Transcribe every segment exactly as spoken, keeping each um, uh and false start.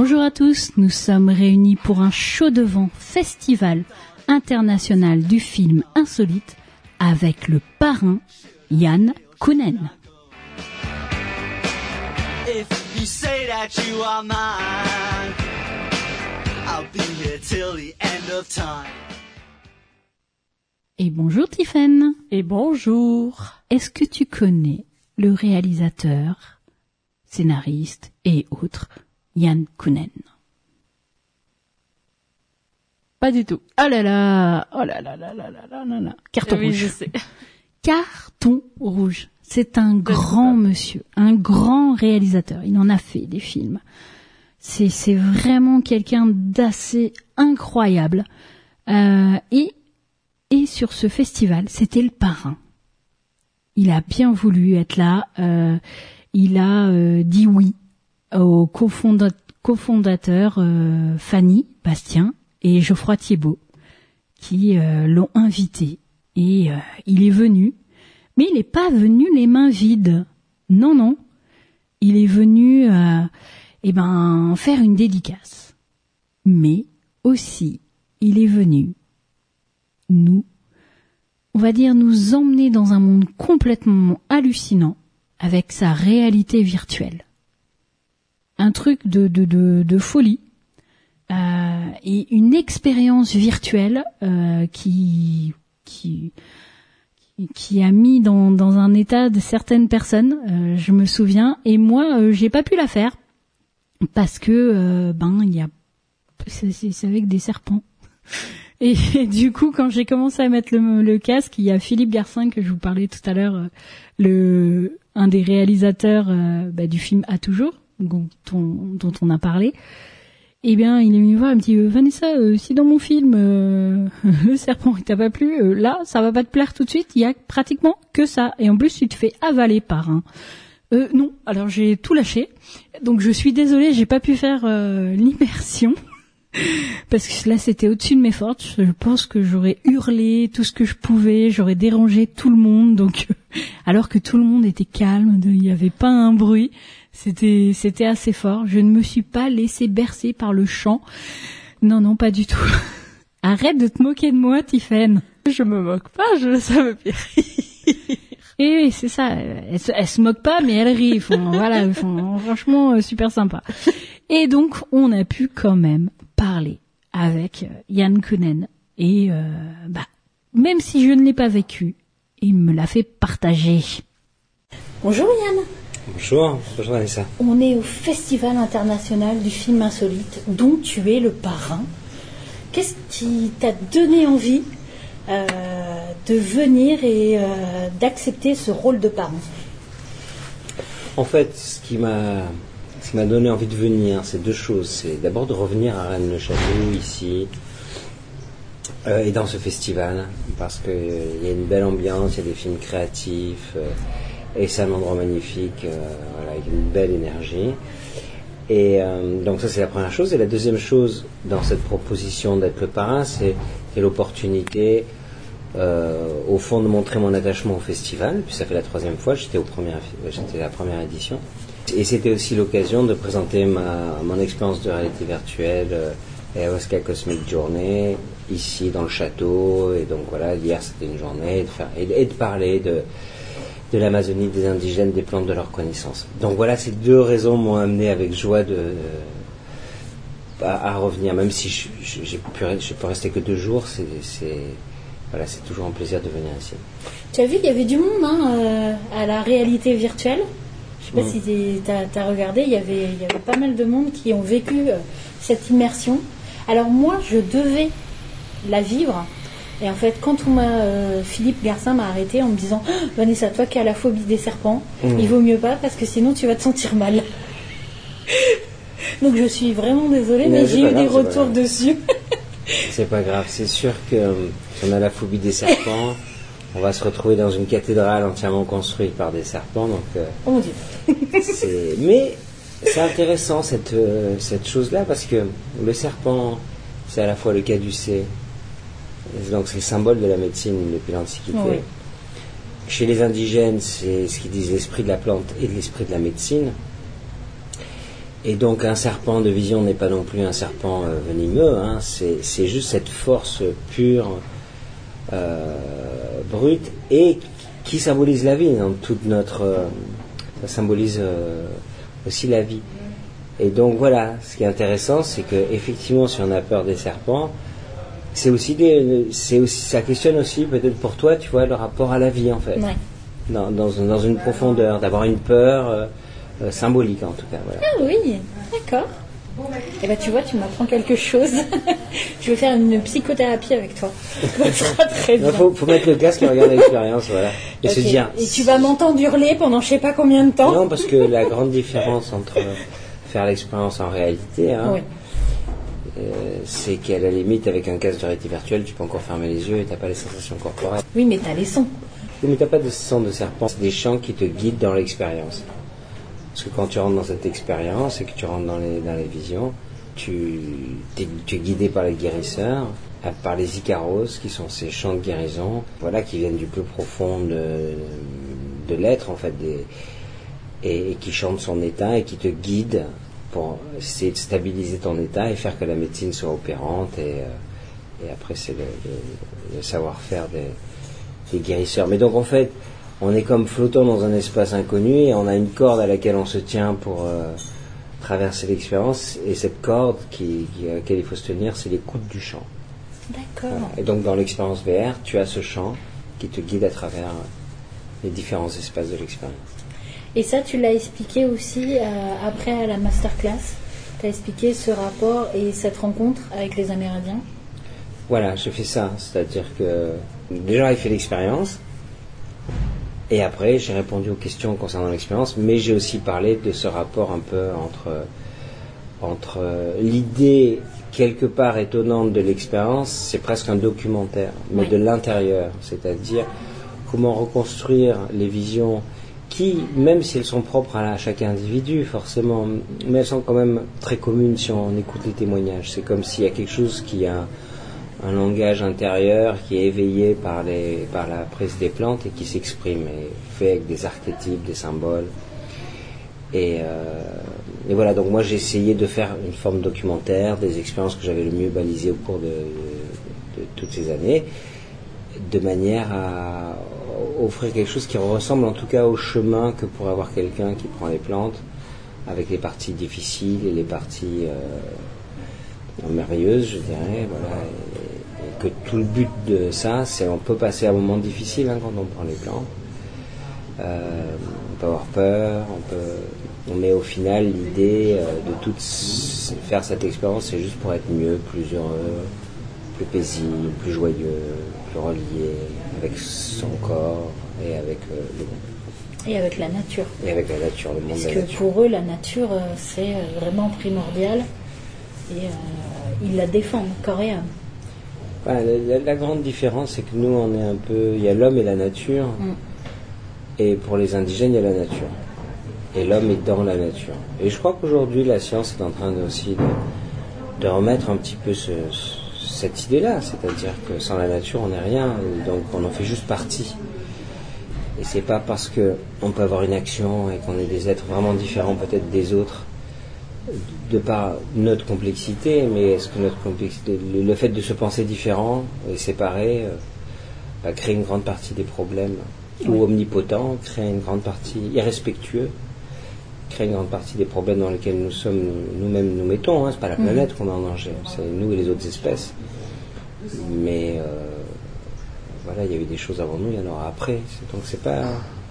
Bonjour à tous, nous sommes réunis pour un chaud de vent festival international du film insolite avec le parrain Yann Kounen. If you say that you are mine, I'll be here till the end of time. Et bonjour Tiffaine. Et bonjour. Est-ce que tu connais le réalisateur, scénariste et autres Yann Kounen? Pas du tout. Oh là là, oh là là là là là là là là. Carton oui, rouge. Je sais. Carton rouge. C'est un grand monsieur, un grand réalisateur. Il en a fait des films. C'est c'est vraiment quelqu'un d'assez incroyable. Euh, et et sur ce festival, c'était le parrain. Il a bien voulu être là. Euh, il a euh, dit oui aux cofonda- cofondateurs euh, Fanny Bastien et Geoffroy Thiebaud qui euh, l'ont invité. Et euh, il est venu, mais il n'est pas venu les mains vides. Non, non. Il est venu euh, eh ben, faire une dédicace. Mais aussi, il est venu nous, on va dire, nous emmener dans un monde complètement hallucinant avec sa réalité virtuelle. Un truc de, de, de, de folie. Euh, et une expérience virtuelle euh, qui, qui, qui a mis dans, dans un état de certaines personnes, euh, je me souviens, et moi, euh, j'ai pas pu la faire parce que, euh, ben, il y a, c'est, c'est avec des serpents. Et, et du coup, quand j'ai commencé à mettre le, le casque, il y a Philippe Garcin que je vous parlais tout à l'heure, euh, le, un des réalisateurs euh, bah, du film À toujours, dont on, dont on a parlé. Eh bien, il est venu voir, il me dit euh, Vanessa, euh, si dans mon film euh, le serpent il t'a pas plu, euh, là ça va pas te plaire tout de suite, il y a pratiquement que ça, et en plus tu te fais avaler par un. Euh, non, alors j'ai tout lâché, donc je suis désolée, j'ai pas pu faire euh, l'immersion parce que là c'était au-dessus de mes forces. Je pense que j'aurais hurlé tout ce que je pouvais, j'aurais dérangé tout le monde, donc euh, alors que tout le monde était calme, il y avait pas un bruit. C'était, c'était assez fort. Je ne me suis pas laissée bercer par le chant. Non, non, pas du tout. Arrête de te moquer de moi, Tiffaine. Je me moque pas, je, ça me fait rire. Et oui, c'est ça. Elle se, elle se moque pas, mais elle rit. Font, voilà, font, franchement, euh, super sympa. Et donc, on a pu quand même parler avec euh, Yann Kounen. Et, euh, bah, même si je ne l'ai pas vécu, il me l'a fait partager. Bonjour Yann. Bonjour, bonjour Vanessa. On est au Festival international du film insolite, dont tu es le parrain. Qu'est-ce qui t'a donné envie euh, de venir et euh, d'accepter ce rôle de parrain? En fait, ce qui m'a, ce qui m'a donné envie de venir, c'est deux choses. C'est d'abord de revenir à Rennes-le-Château, ici, euh, et dans ce festival, parce qu'il euh, y a une belle ambiance, il y a des films créatifs, euh, et c'est un endroit magnifique, euh, voilà, avec une belle énergie. Et euh, donc ça c'est la première chose. Et la deuxième chose dans cette proposition d'être le parrain, c'est, c'est l'opportunité, euh, au fond, de montrer mon attachement au festival. Puis ça fait la troisième fois, j'étais au premier, j'étais à la première édition. Et c'était aussi l'occasion de présenter ma, mon expérience de réalité virtuelle, euh, Ayahuasca Cosmic Journey, ici dans le château. Et donc voilà, hier c'était une journée, et de, faire, et, et de parler de de l'Amazonie, des indigènes, des plantes, de leur connaissance. Donc voilà, ces deux raisons m'ont amené avec joie de, euh, à, à revenir, même si je, je, j'ai pu, je peux rester que deux jours, c'est, c'est, voilà, c'est toujours un plaisir de venir ici. Tu as vu, il y avait du monde hein, euh, à la réalité virtuelle. Je sais pas mmh. si tu as regardé, il y, avait, il y avait pas mal de monde qui ont vécu euh, cette immersion. Alors moi, je devais la vivre. Et en fait, quand on m'a, euh, Philippe Garcin m'a arrêté en me disant oh, Vanessa, toi qui as la phobie des serpents, mmh. il vaut mieux pas parce que sinon tu vas te sentir mal. Donc je suis vraiment désolée, mais, mais j'ai eu grave, des retours dessus. C'est pas grave, c'est sûr que euh, si on a la phobie des serpents, on va se retrouver dans une cathédrale entièrement construite par des serpents. Donc, euh, oh mon Dieu. c'est... Mais c'est intéressant cette, euh, cette chose-là parce que le serpent, c'est à la fois le caducée. Donc c'est le symbole de la médecine depuis l'Antiquité. Oui. Chez les indigènes, c'est ce qu'ils disent l'esprit de la plante et l'esprit de la médecine. Et donc un serpent de vision n'est pas non plus un serpent euh, venimeux, hein, c'est, c'est juste cette force pure, euh, brute, et qui symbolise la vie. Dans toute notre, euh, ça symbolise euh, aussi la vie. Et donc voilà, ce qui est intéressant, c'est que effectivement, si on a peur des serpents, c'est aussi des, c'est aussi, ça questionne aussi peut-être pour toi, tu vois, le rapport à la vie en fait, Ouais. dans, dans, dans une profondeur, d'avoir une peur euh, euh, symbolique en tout cas. Voilà. Ah oui, d'accord. Eh ben tu vois, tu m'apprends quelque chose. Je vais faire une psychothérapie avec toi. Ça sera très bien. Il faut, faut mettre le casque et regarder l'expérience, voilà. Et Okay. se dire. Et tu vas m'entendre hurler pendant je sais pas combien de temps. Non, parce que la grande différence entre faire l'expérience en réalité, hein, Oui. euh, c'est qu'à la limite, avec un casque de réalité virtuelle, tu peux encore fermer les yeux et t'as pas les sensations corporelles. Oui, mais t'as les sons. Oui, mais t'as pas de sang de serpent, c'est des chants qui te guident dans l'expérience. Parce que quand tu rentres dans cette expérience et que tu rentres dans les, dans les visions, tu, t'es, tu es guidé par les guérisseurs, par les Icaros, qui sont ces chants de guérison, voilà, qui viennent du plus profond de, de l'être, en fait, des, et, et qui chantent son état et qui te guident pour essayer de stabiliser ton état et faire que la médecine soit opérante. Et, et après, c'est le, le, le savoir-faire des, des guérisseurs. Mais donc, en fait, on est comme flottant dans un espace inconnu et on a une corde à laquelle on se tient pour euh, traverser l'expérience. Et cette corde qui, qui, à laquelle il faut se tenir, c'est l'écoute du chant. D'accord. Voilà. Et donc dans l'expérience V R, tu as ce chant qui te guide à travers les différents espaces de l'expérience. Et ça, tu l'as expliqué aussi euh, après à la masterclass. Tu as expliqué ce rapport et cette rencontre avec les Amérindiens. Voilà, j'ai fait ça. C'est-à-dire que déjà, il fait l'expérience. Et après, j'ai répondu aux questions concernant l'expérience, mais j'ai aussi parlé de ce rapport un peu entre, entre l'idée quelque part étonnante de l'expérience, c'est presque un documentaire, mais oui. de l'intérieur, c'est-à-dire comment reconstruire les visions qui, même si elles sont propres à chaque individu, forcément, mais elles sont quand même très communes si on écoute les témoignages. C'est comme s'il y a quelque chose qui a un langage intérieur qui est éveillé par, les, par la prise des plantes et qui s'exprime et fait avec des archétypes, des symboles. Et, euh, et voilà, donc moi j'ai essayé de faire une forme documentaire des expériences que j'avais le mieux balisées au cours de, de, de toutes ces années, de manière à offrir quelque chose qui ressemble en tout cas au chemin que pourrait avoir quelqu'un qui prend les plantes, avec les parties difficiles et les parties euh, merveilleuses, je dirais, voilà. Et, que tout le but de ça, c'est on peut passer un moment difficile hein, quand on prend les plantes. Euh, on peut avoir peur, on peut, mais au final, l'idée euh, de tout faire cette expérience, c'est juste pour être mieux, plus heureux, plus paisible, plus joyeux, plus relié avec son corps et avec euh, le monde. Et avec la nature. Et avec la nature, le monde Parce de la que nature. pour eux, la nature, euh, c'est vraiment primordial et euh, ils la défendent corps et âme. Voilà, la, la grande différence, c'est que nous, on est un peu... Il y a l'homme et la nature, mm. et pour les indigènes, il y a la nature. Et l'homme est dans la nature. Et je crois qu'aujourd'hui, la science est en train de, aussi de, de remettre un petit peu ce, cette idée-là, c'est-à-dire que sans la nature, on n'est rien, et donc on en fait juste partie. Et c'est pas parce qu'on peut avoir une action et qu'on est des êtres vraiment différents peut-être des autres, de par notre complexité, mais est-ce que notre complexité, le, le fait de se penser différent et séparé, euh, bah, crée une grande partie des problèmes, oui. Ou omnipotent, crée une grande partie irrespectueux, crée une grande partie des problèmes dans lesquels nous sommes nous-mêmes nous mettons. Hein, c'est pas la planète mmh. qu'on met en danger, c'est nous et les autres espèces. Mais euh, voilà, il y a eu des choses avant nous, il y en aura après. C'est, donc c'est pas.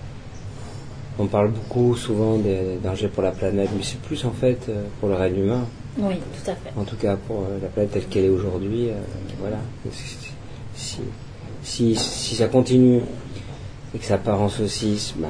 On parle beaucoup, souvent, des dangers pour la planète, mais c'est plus en fait pour le règne humain. Oui, tout à fait. En tout cas, pour la planète telle qu'elle est aujourd'hui, euh, voilà. Si, si, si ça continue et que ça part en saucisse, ben,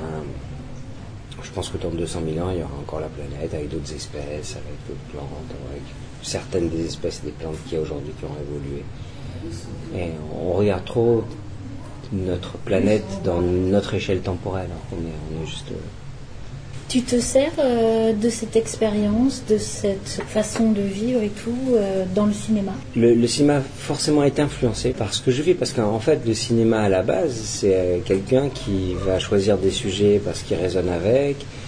je pense que dans deux cent mille ans, il y aura encore la planète avec d'autres espèces, avec d'autres plantes, avec certaines des espèces des plantes qu'il y a aujourd'hui qui ont évolué. Et on regarde trop notre planète dans notre échelle temporelle. On est, on est juste... Tu te sers euh, de cette expérience, de cette façon de vivre et tout euh, dans le cinéma ? le, le cinéma forcément est influencé par ce que je vis, parce qu'en fait le cinéma à la base c'est quelqu'un qui va choisir des sujets parce qu'il résonne avec,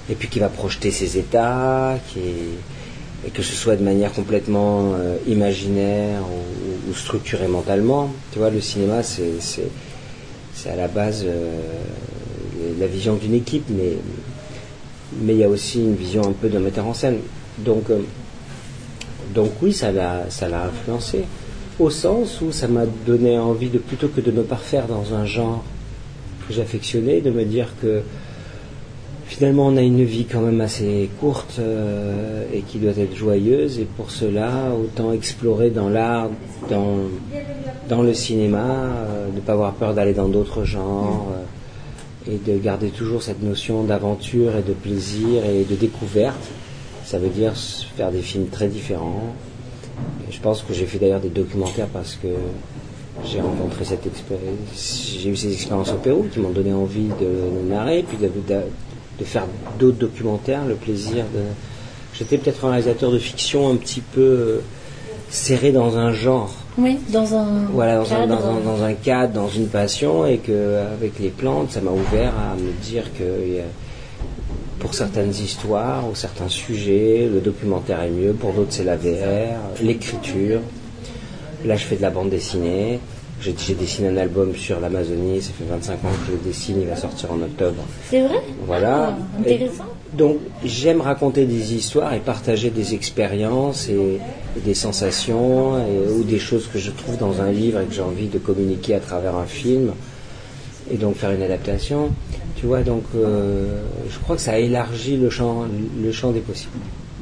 et puis qui va projeter ses états, qui est, et que ce soit de manière complètement euh, imaginaire ou, ou structurée mentalement. Tu vois, le cinéma, c'est, c'est, c'est à la base euh, la vision d'une équipe, mais mais il y a aussi une vision un peu d'un metteur en scène. Donc, euh, donc oui, ça l'a, ça l'a influencé, au sens où ça m'a donné envie de, plutôt que de me parfaire dans un genre que j'affectionnais, de me dire que finalement on a une vie quand même assez courte euh, et qui doit être joyeuse, et pour cela, autant explorer dans l'art, dans, dans le cinéma, euh, de ne pas avoir peur d'aller dans d'autres genres, euh, et de garder toujours cette notion d'aventure et de plaisir et de découverte. Ça veut dire faire des films très différents. Et je pense que j'ai fait d'ailleurs des documentaires parce que j'ai rencontré cette expérience, j'ai eu ces expériences au Pérou qui m'ont donné envie de narrer, puis de, de, de faire d'autres documentaires, le plaisir de... J'étais peut-être un réalisateur de fiction un petit peu serré dans un genre. Oui, dans un voilà, dans cadre. Un, dans, un, dans un cadre, dans une passion, et qu'avec les plantes, ça m'a ouvert à me dire que pour certaines histoires ou certains sujets, le documentaire est mieux, pour d'autres c'est la V R, l'écriture. Là, je fais de la bande dessinée. J'ai, j'ai dessiné un album sur l'Amazonie, ça fait vingt-cinq ans que je le dessine, il va sortir en octobre. C'est vrai ? Voilà. Ah, intéressant. Et donc, j'aime raconter des histoires et partager des expériences et, et des sensations et, ou des choses que je trouve dans un livre et que j'ai envie de communiquer à travers un film, et donc faire une adaptation. Tu vois, donc euh, je crois que ça a élargi le champ, le champ des possibles.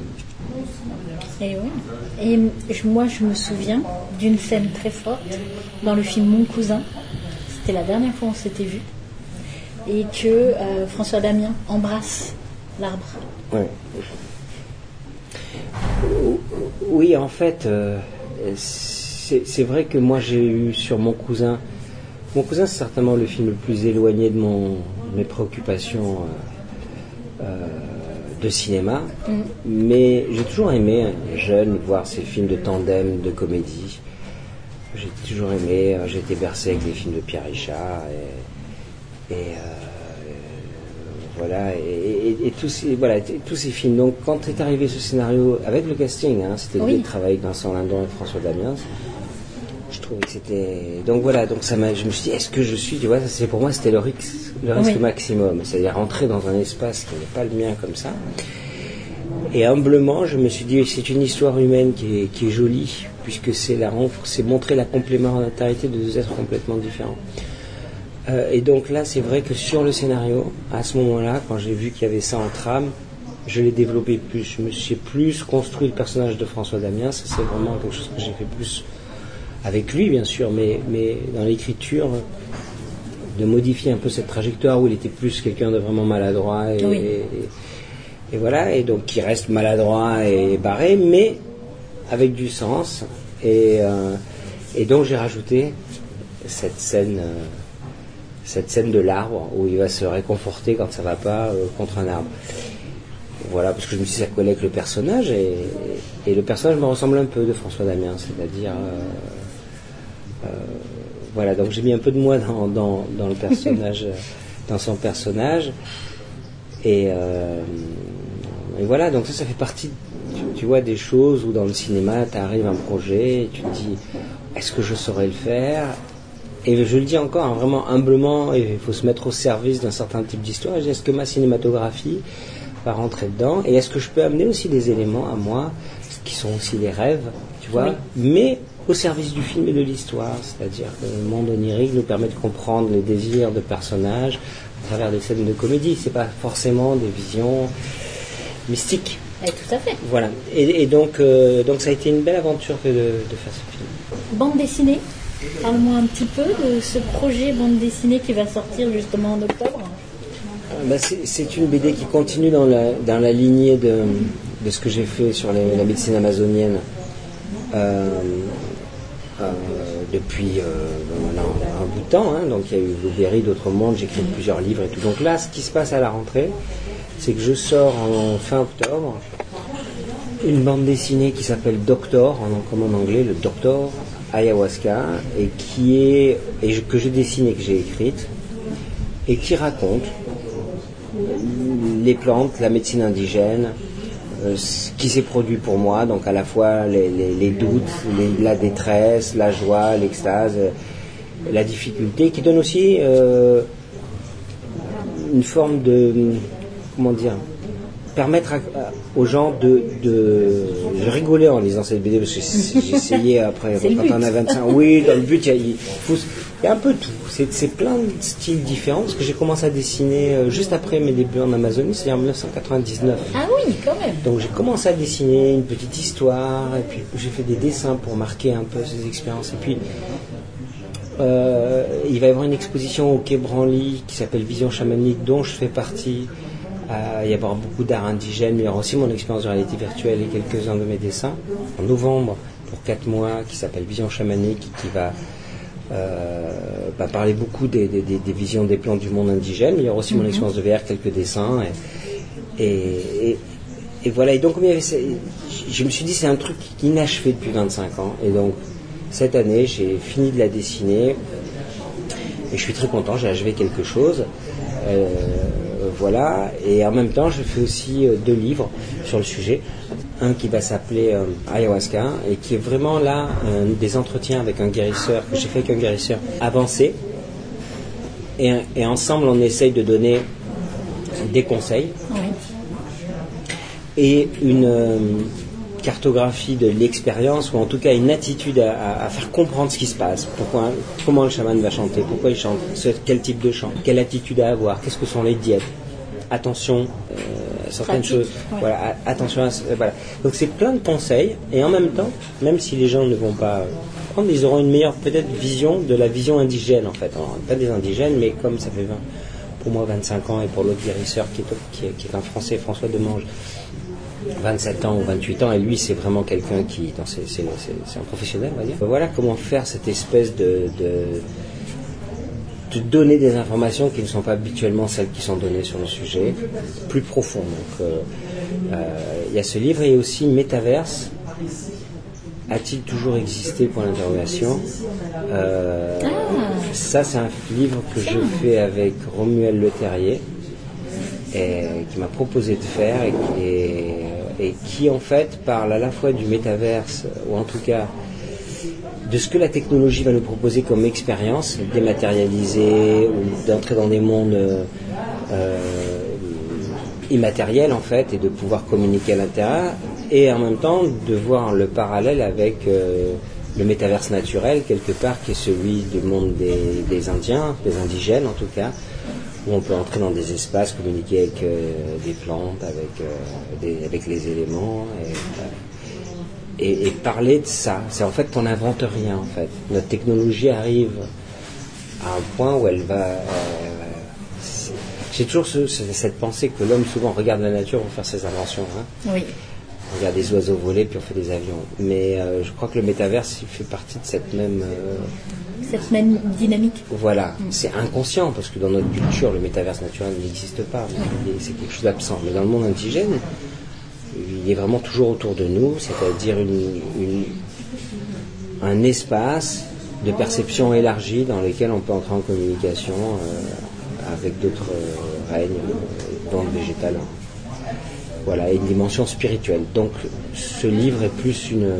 Et oui. Et je, moi, je me souviens d'une scène très forte dans le film Mon Cousin. C'était la dernière fois où on s'était vu. Et que euh, François Damiens embrasse l'arbre. Ouais. Oui, en fait, euh, c'est, c'est vrai que moi j'ai eu sur Mon Cousin. Mon Cousin, c'est certainement le film le plus éloigné de mon, mes préoccupations euh, euh, de cinéma, mm. mais j'ai toujours aimé, jeune, voir ces films de tandem, de comédie. J'ai toujours aimé, j'ai été bercé avec des films de Pierre Richard, et, et euh, voilà, et, et, et tous, ces, voilà, et tous ces films. Donc quand est arrivé ce scénario, avec le casting, hein, c'était oui. de travailler avec Vincent Lindon et François Damiens, je trouvais que c'était... Donc voilà, donc ça m'a... je me suis dit, est-ce que je suis... Tu vois, c'est, pour moi, c'était le risque, le risque oui. maximum. C'est-à-dire rentrer dans un espace qui n'est pas le mien comme ça. Et humblement, je me suis dit, c'est une histoire humaine qui est, qui est jolie, puisque c'est, la, c'est montrer la complémentarité de deux êtres complètement différents. Euh, et donc là, c'est vrai que sur le scénario, à ce moment-là, quand j'ai vu qu'il y avait ça en trame, je l'ai développé plus. Je me suis plus construit le personnage de François Damiens. Ça, c'est vraiment quelque chose que j'ai fait plus... avec lui bien sûr, mais, mais dans l'écriture, de modifier un peu cette trajectoire où il était plus quelqu'un de vraiment maladroit et, oui. et, et voilà, et donc qui reste maladroit et barré, mais avec du sens, et, euh, et donc j'ai rajouté cette scène, euh, cette scène de l'arbre où il va se réconforter quand ça va pas euh, contre un arbre. Voilà, parce que je me suis dit ça collait avec le personnage, et, et le personnage me ressemble un peu de François Damiens, c'est-à-dire euh, Euh, voilà, donc j'ai mis un peu de moi dans, dans, dans le personnage, dans son personnage, et, euh, et voilà, donc ça, ça fait partie, tu, tu vois, des choses où dans le cinéma, tu arrives à un projet, et tu te dis, est-ce que je saurais le faire ? Et je le dis encore, hein, vraiment humblement, et il faut se mettre au service d'un certain type d'histoire. Je dis, est-ce que ma cinématographie va rentrer dedans ? Et est-ce que je peux amener aussi des éléments à moi, qui sont aussi des rêves, tu vois, oui. mais au service du film et de l'histoire, c'est-à-dire que le monde onirique nous permet de comprendre les désirs de personnages à travers des scènes de comédie. C'est pas forcément des visions mystiques. Et tout à fait. Voilà. Et, et donc, euh, donc ça a été une belle aventure que de, de faire ce film. Bande dessinée. Parle-moi un petit peu de ce projet bande dessinée qui va sortir justement en octobre. Euh, bah c'est, c'est une B D qui continue dans la, dans la lignée de, de ce que j'ai fait sur les, la médecine amazonienne. Euh, Euh, depuis euh, maintenant un bout de temps, hein. Donc il y a eu Blueberry, d'autres mondes, j'ai écrit plusieurs livres et tout. Donc là, ce qui se passe à la rentrée, c'est que je sors en fin octobre une bande dessinée qui s'appelle Doctor, en, comme en anglais, le Doctor Ayahuasca, et qui est et je, que j'ai dessinée, que j'ai écrite, et qui raconte les plantes, la médecine indigène, euh, ce qui s'est produit pour moi, donc à la fois les, les, les doutes, les, la détresse, la joie, l'extase, euh, la difficulté, qui donne aussi euh, une forme de, comment dire, permettre à, à, aux gens de, de... Je rigolais en lisant cette B D parce que j'ai essayé après, C'est quand on a vingt-cinq... Oui, dans le but, il y a, il faut, il y a un peu tout. C'est, c'est plein de styles différents, parce que j'ai commencé à dessiner euh, juste après mes débuts en Amazonie, c'est-à-dire en dix-neuf cent quatre-vingt-dix-neuf. Ah oui, quand même. Donc j'ai commencé à dessiner une petite histoire, et puis j'ai fait des dessins pour marquer un peu ces expériences. Et puis, euh, il va y avoir une exposition au Quai Branly qui s'appelle Vision chamanique, dont je fais partie. Euh, il va y avoir beaucoup d'art indigène, mais il y aura aussi mon expérience de réalité virtuelle et quelques-uns de mes dessins. En novembre, pour quatre mois, qui s'appelle Vision chamanique, qui va euh, bah, parler beaucoup des, des, des, des visions des plantes du monde indigène. Mais il y aura aussi mm-hmm. mon expérience de V R, quelques dessins. Et, et, et, et voilà. Et donc, comme il y avait, je me suis dit, c'est un truc inachevé depuis vingt-cinq ans. Et donc, cette année, j'ai fini de la dessiner. Et je suis très content, j'ai achevé quelque chose. Euh, voilà, et en même temps je fais aussi euh, deux livres sur le sujet, un qui va s'appeler euh, Ayahuasca et qui est vraiment là euh, des entretiens avec un guérisseur que j'ai fait avec un guérisseur avancé, et, et ensemble on essaye de donner des conseils et une euh, cartographie de l'expérience, ou en tout cas une attitude à, à, à faire comprendre ce qui se passe, pourquoi, comment le chaman va chanter, pourquoi il chante, quel type de chant, quelle attitude à avoir, qu'est-ce que sont les diètes, attention euh, à certaines Pratique, choses, ouais. voilà, à, attention à, euh, voilà. Donc c'est plein de conseils, et en même temps, même si les gens ne vont pas prendre, ils auront une meilleure peut-être vision de la vision indigène en fait, alors, pas des indigènes, mais comme ça fait vingt, pour moi vingt-cinq ans, et pour l'autre guérisseur qui est, qui est, qui est un Français, François Demange, vingt-sept ans ou vingt-huit ans, et lui c'est vraiment quelqu'un qui non, c'est, c'est, c'est, c'est un professionnel, on va dire. Voilà comment faire cette espèce de, de de donner des informations qui ne sont pas habituellement celles qui sont données sur le sujet, plus profond. Donc euh, euh, il y a ce livre, et aussi Métaverse. A-t-il toujours existé, pour l'interrogation. euh, Ah. Ça c'est un livre que je fais avec Romuald Le Terrier, et qui m'a proposé de faire, et, et, et qui en fait parle à la fois du métaverse, ou en tout cas de ce que la technologie va nous proposer comme expérience dématérialisée, ou d'entrer dans des mondes euh, euh, immatériels en fait, et de pouvoir communiquer à l'intérieur, et en même temps de voir le parallèle avec euh, le métaverse naturel quelque part, qui est celui du monde des, des Indiens, des indigènes en tout cas, où on peut entrer dans des espaces, communiquer avec euh, des plantes, avec, euh, des, avec les éléments, et, euh, et, et parler de ça. C'est en fait qu'on n'invente rien en fait. Notre technologie arrive à un point où elle va... Euh, j'ai toujours ce, cette pensée que l'homme souvent regarde la nature pour faire ses inventions. Hein. Oui. On regarde des oiseaux voler, puis on fait des avions. Mais euh, je crois que le métaverse, il fait partie de cette même... Euh, cette même dynamique. Voilà, mmh. C'est inconscient, parce que dans notre culture, le métaverse naturel n'existe pas. Mmh. C'est quelque chose d'absent. Mais dans le monde indigène, il est vraiment toujours autour de nous, c'est-à-dire une, une, un espace de perception élargie dans lequel on peut entrer en communication euh, avec d'autres euh, règnes, euh, dans le végétal. Voilà, et une dimension spirituelle. Donc ce livre est plus une,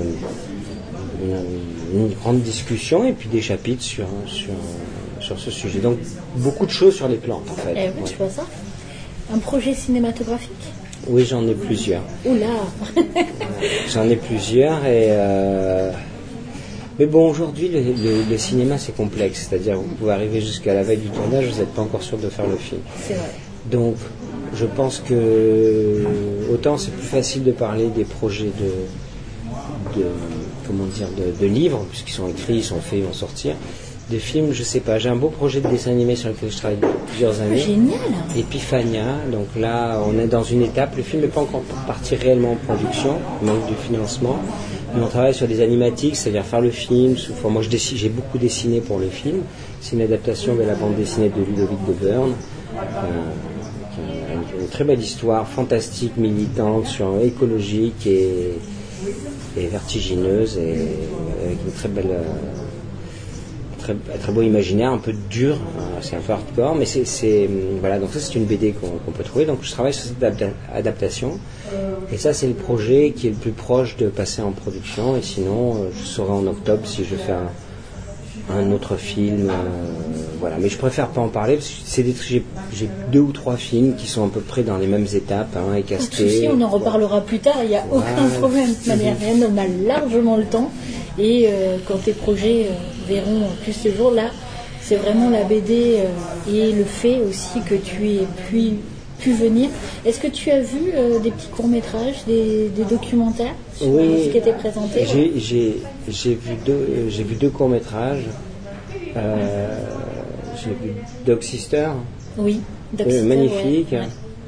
une, une grande discussion, et puis des chapitres sur, sur, sur ce sujet. Donc beaucoup de choses sur les plantes en fait. Eh oui, ouais. Je vois ça. Un projet cinématographique ? Oui, j'en ai plusieurs. Oula. J'en ai plusieurs, et euh... mais bon, aujourd'hui le, le, le cinéma c'est complexe, c'est-à-dire vous pouvez arriver jusqu'à la veille du tournage, vous n'êtes pas encore sûr de faire le film. C'est vrai. Donc je pense que autant c'est plus facile de parler des projets de, de comment dire de, de livres, puisqu'ils sont écrits, ils sont faits, ils vont sortir. Des films, je sais pas. J'ai un beau projet de dessin animé sur lequel je travaille depuis plusieurs années. Génial. Epiphania. Donc là, on est dans une étape. Le film n'est pas encore parti réellement en production, il manque de financement. Mais on travaille sur des animatiques, c'est-à-dire faire le film sous forme. Moi, je dessine, j'ai beaucoup dessiné pour le film. C'est une adaptation de la bande dessinée de Ludovic de Berne. Euh, une, une très belle histoire, fantastique, militante, sur écologique et, et vertigineuse, et avec une très belle. Euh, très, un très beau imaginaire, un peu dur, hein, c'est un peu hardcore, mais c'est, c'est voilà, donc ça c'est une B D qu'on, qu'on peut trouver. Donc je travaille sur cette adapta- adaptation, et ça c'est le projet qui est le plus proche de passer en production. Et sinon, euh, je saurai en octobre si je fais un, un autre film, euh, voilà. Mais je préfère pas en parler parce que c'est des, j'ai, j'ai deux ou trois films qui sont à peu près dans les mêmes étapes, hein, et castés. Pas de souci, on en reparlera plus tard. Il n'y a Voilà. aucun problème. De toute manière, on a largement le temps. Et euh, quand tes projets euh, verront plus ce jour-là, c'est vraiment la B D euh, et le fait aussi que tu aies pu, pu venir. Est-ce que tu as vu euh, des petits courts-métrages, des, des documentaires sur Oui, ce qui était présenté? J'ai, j'ai, j'ai, vu, deux, euh, j'ai vu deux courts-métrages. Euh, j'ai vu Dog Sister. Oui, Dog euh, Sister, magnifique. ouais, ouais.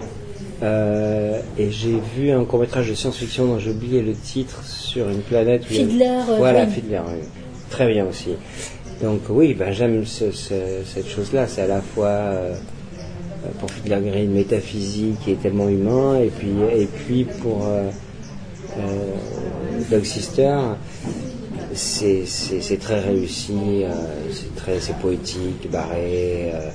Euh, et j'ai vu un court-métrage de science-fiction dont j'ai oublié le titre, sur une planète. Où Fiddler. il y a... Euh, voilà, oui. Fiddler. Oui. Très bien aussi. Donc oui, ben, j'aime ce, ce, cette chose-là. C'est à la fois, euh, pour Fiddler Green, métaphysique et tellement humain, et puis, et puis pour euh, euh, Dog Sister, c'est, c'est, c'est très réussi, euh, c'est, très, c'est poétique, barré, euh,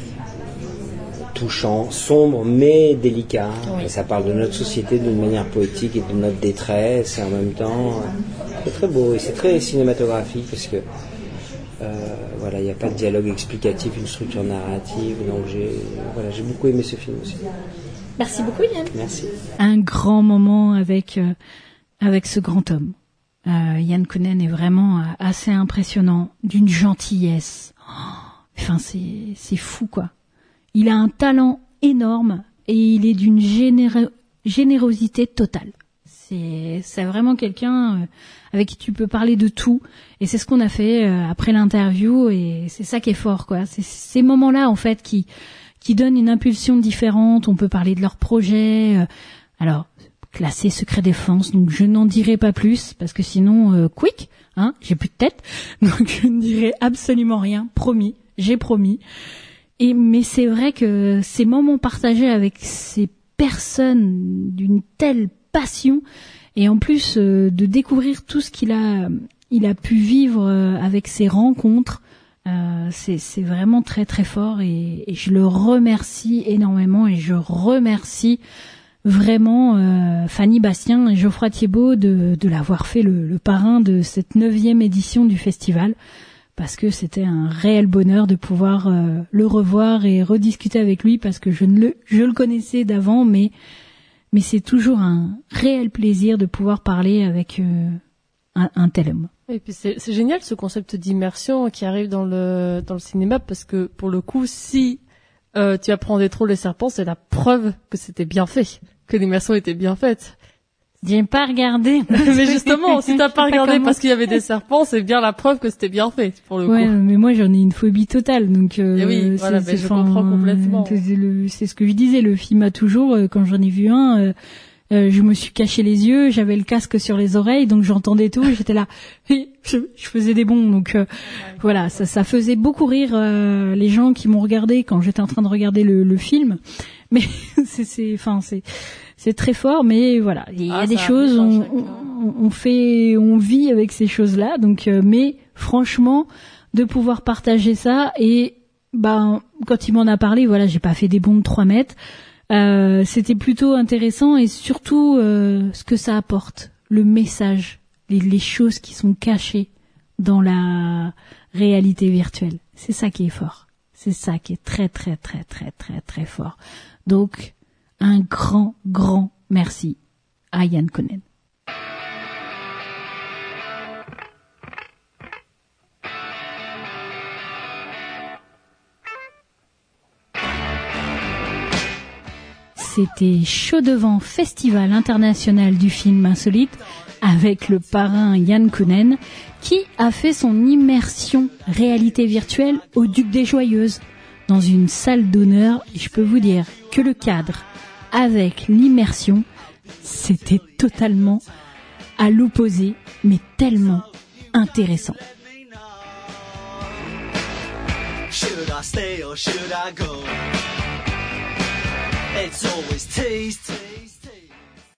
touchant, sombre mais délicat. Oui. Et ça parle de notre société d'une manière poétique et de notre détresse, et en même temps c'est très beau et c'est très cinématographique parce que euh, voilà, il n'y a pas de dialogue explicatif, une structure narrative, donc j'ai, voilà, j'ai beaucoup aimé ce film aussi. Merci beaucoup, Yann. Merci. Un grand moment avec euh, avec ce grand homme. Euh, Yann Kounen est vraiment euh, assez impressionnant, d'une gentillesse. Oh, enfin, c'est c'est fou quoi. Il a un talent énorme et il est d'une généro- générosité totale. C'est, c'est vraiment quelqu'un euh, avec qui tu peux parler de tout. Et c'est ce qu'on a fait euh, après l'interview et c'est ça qui est fort, quoi. C'est ces moments-là, en fait, qui, qui donnent une impulsion différente. On peut parler de leurs projets. Euh, alors, classé secret défense, donc je n'en dirai pas plus parce que sinon, euh, quick, hein, j'ai plus de tête. Donc je ne dirai absolument rien. Promis, j'ai promis. Et, mais c'est vrai que ces moments partagés avec ces personnes d'une telle passion, et en plus euh, de découvrir tout ce qu'il a, il a pu vivre euh, avec ses rencontres, euh, c'est, c'est vraiment très très fort, et, et je le remercie énormément, et je remercie vraiment euh, Fanny Bastien et Geoffroy Thiebaud de, de l'avoir fait le, le parrain de cette neuvième édition du festival. Parce que c'était un réel bonheur de pouvoir euh, le revoir et rediscuter avec lui, parce que je ne le je le connaissais d'avant, mais mais c'est toujours un réel plaisir de pouvoir parler avec euh, un, un tel homme. Et puis c'est, c'est génial ce concept d'immersion qui arrive dans le dans le cinéma, parce que pour le coup, si euh, tu apprends des trolls et serpents, c'est la preuve que c'était bien fait, que l'immersion était bien faite. J'ai pas regardé. Mais justement, si t'as pas regardé parce qu'il y avait des serpents, c'est bien la preuve que c'était bien fait, pour le ouais, coup. mais moi j'en ai une phobie totale, donc euh, et oui, voilà, c'est, mais c'est, je comprends complètement. C'est, le, c'est ce que je disais, le film a toujours, euh, quand j'en ai vu un, euh, euh, je me suis caché les yeux, j'avais le casque sur les oreilles, donc j'entendais tout, et j'étais là, et je, je faisais des bonds, donc euh, voilà, ça, ça faisait beaucoup rire euh, les gens qui m'ont regardé quand j'étais en train de regarder le, le film, mais c'est, c'est, enfin c'est. C'est très fort, mais voilà, il y a ah, des choses, on, on, on fait, on vit avec ces choses-là, donc, euh, mais franchement, de pouvoir partager ça, et ben, quand il m'en a parlé, voilà, j'ai pas fait des bonds de trois mètres, euh, c'était plutôt intéressant, et surtout euh, ce que ça apporte, le message, les, les choses qui sont cachées dans la réalité virtuelle. C'est ça qui est fort, c'est ça qui est très très très très très très fort. Donc un grand, grand merci à Yann Kounen. C'était Chaud Devant, Festival international du film insolite, avec le parrain Yann Kounen, qui a fait son immersion réalité virtuelle au Duc des Joyeuses, dans une salle d'honneur, et je peux vous dire que le cadre avec l'immersion, c'était totalement à l'opposé, mais tellement intéressant. Should I stay or should I go? It's always taste